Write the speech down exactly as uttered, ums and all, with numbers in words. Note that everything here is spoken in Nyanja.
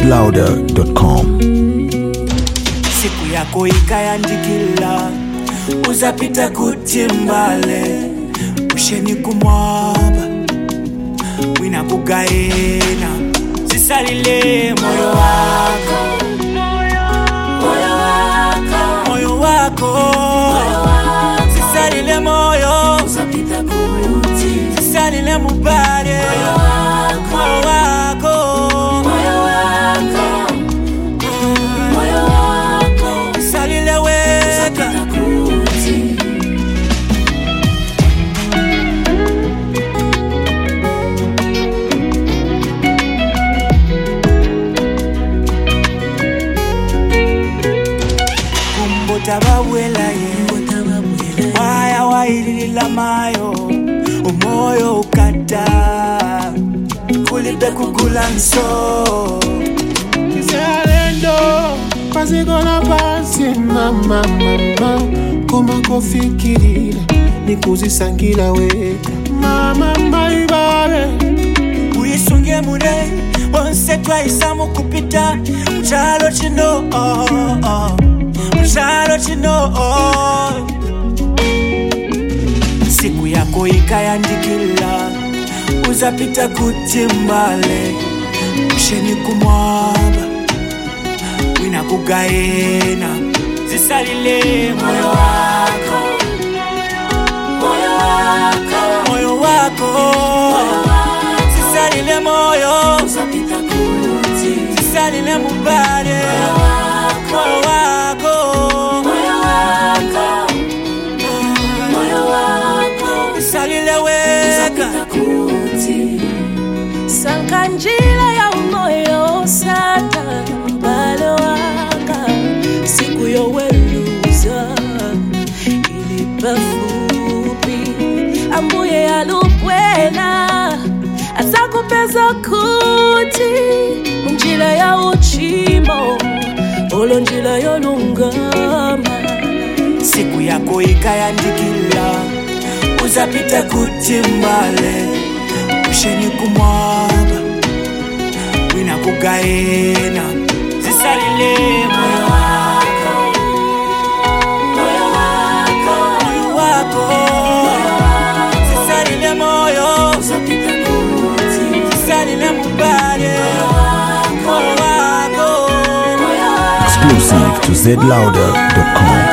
louder dot com. Siku yako ikayandikila, uzapita kutimbale, usheni kumwaba, wina kugaena, zisalile moyo wako, moyo wako, moyo wako, zisalile moyo, uzapita kuti, zisalile mubale, moyo wako, moyo wako, moyo wako, zisalile weka, tabawela ye waya wailila mayo umoyo ukata kulibe kugula nso Zalendo Pasigona pasi mama mama Kuma kofikirira Nikuzisangila weka Mama maibare uyisunge mure onse twayisamu kupita mchalo chino oh, oh. Mchalo chino oh. Siku yako ikayandikila, uzapita kutimbale, usheni kumwaba, wina kugaena, zisalile moyo wako, moyo wako, moyo wako, zisalile moyo, uzapita kuti, zisalile mubale, moyo wako, moyo wako, moyo wako, zisalile weka, Sankanjila ya umoyo sata mbalo waka siku yo weluza ilipa fupi ambuye ya lupwena asakupeza kuti njila ya uchimo olo njila yo lungama. Siku yako ikayandikila, uzapita kutimbale, usheni kumwaba, wina kugaena, zisalile moyo wako, moyo wako, moyo wako, zisalile moyo, uzapita kuti, zisalile mubale, moyo wako. Exclusive to Z louder dot com.